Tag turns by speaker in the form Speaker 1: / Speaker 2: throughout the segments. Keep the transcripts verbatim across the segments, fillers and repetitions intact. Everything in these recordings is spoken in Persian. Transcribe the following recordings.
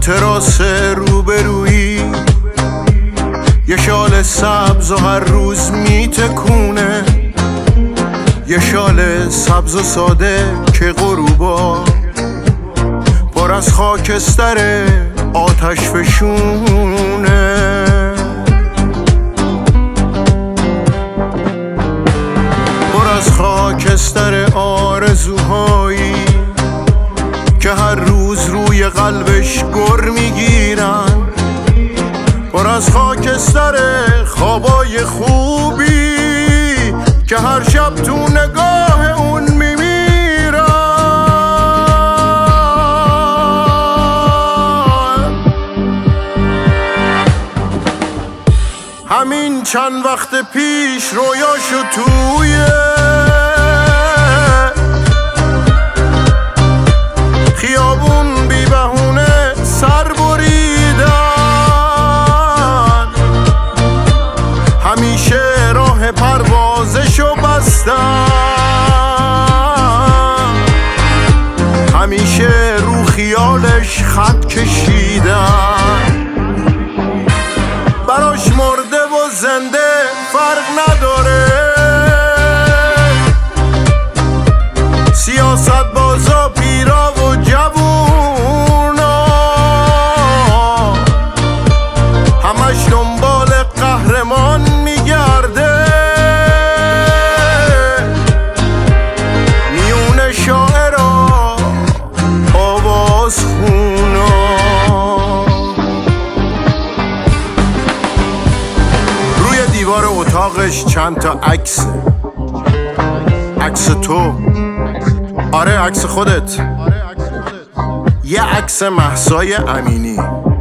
Speaker 1: تراس روبرویی، یه شال سبز و هر روز میتکونه، یه شال سبز و ساده که غروبا پر از خاکستر آتش فشونه. پر از خاکستر آرزوهایی که هر روز روی قلبش گر میگیرن، پر از خاکستر خوابای خوبی که هر شب تو نگاه اون میمیرن. همین چند وقت پیش رویاشو توی خیابون بی بهونه سر بریدن، همیشه راه پروازشو بستن، همیشه رو خیالش خط کشیدن. براش مرده و زنده فرق نداره، سیاست بازا پیرا و جوونا همش دنبال قهرمان میگرده، میون شاعرها آواز خونا. روی دیوار اتاقش چند تا عکس، عکس تو، آره عکس خودت، یه عکس مهسای امینی،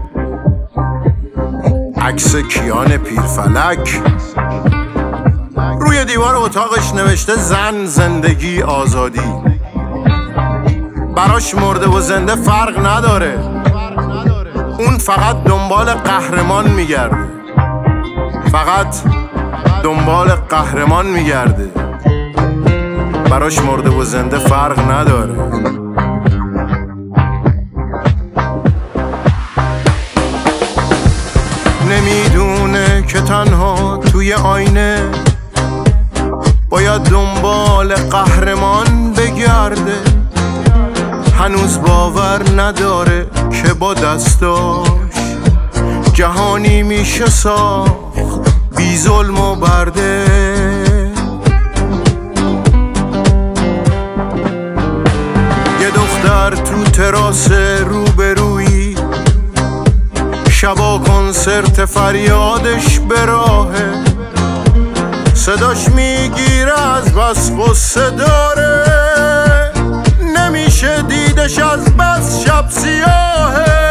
Speaker 1: عکس کیان پیرفلک. روی دیوار اتاقش نوشته زن، زندگی، آزادی. براش مرده و زنده فرق نداره، اون فقط دنبال قهرمان میگرده، فقط دنبال قهرمان میگرده. براش مرده و زنده فرق نداره. نمیدونه که تنها توی آینه باید دنبال قهرمان بگرده، هنوز باور نداره که با دستاش جهانی میشه ساخت بی ظلم و برده. تو تراس روبرویی شبا کنسرت فریادش به راهه، صداش میگیره از بس قصه داره، نمیشه دیدش از بس شب سیاهه.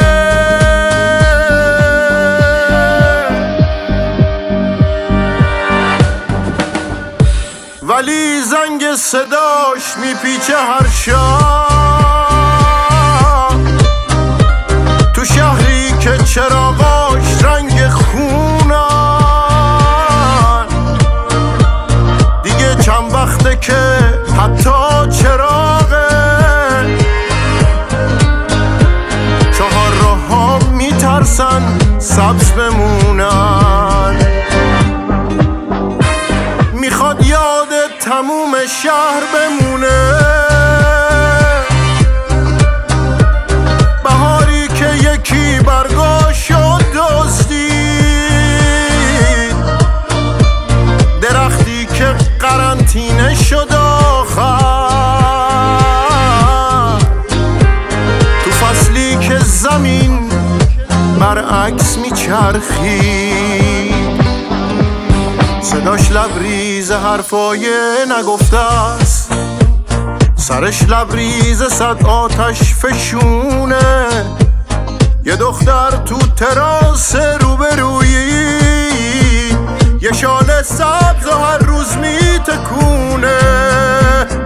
Speaker 1: ولی زنگ صداش میپیچه هر شب تو شهری که چراغاش رنگ خونن. دیگه چند وقته که حتی چراغه چهار راه ها میترسن سبز بمونن. میخواد یاد تموم شهر بمونه، بهاری که یکی برگاشو دزدید، درختی که قرنطینه شد آخر، تو فصلی که زمین برعکس میچرخید. صداش لبریز حرفای نگفته است، سرش لبریز صد آتش فشونه. یه دختر تو تراس روبرویی، یه شال سبز و هر روز میتکونه.